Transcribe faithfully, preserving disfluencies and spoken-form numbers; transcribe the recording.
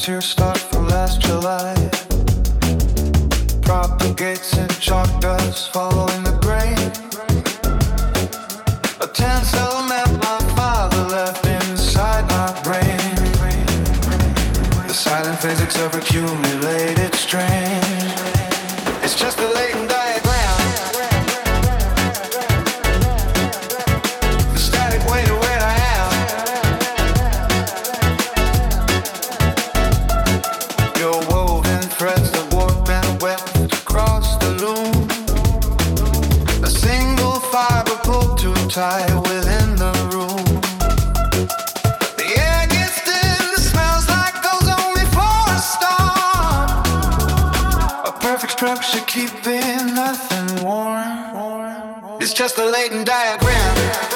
frontier start from last July. Propagates in chalk dust, following the grain. A tense element my father left inside my brain. The silent physics of accumulated strain. It's just a latent diagram. The static way to where I am. Your woven threads that warp and weft across the loom. A single fiber pulled too tight within the room. The air gets thin, it smells like ozone before a storm. A perfect structure keeping nothing warm. It's just a latent diagram.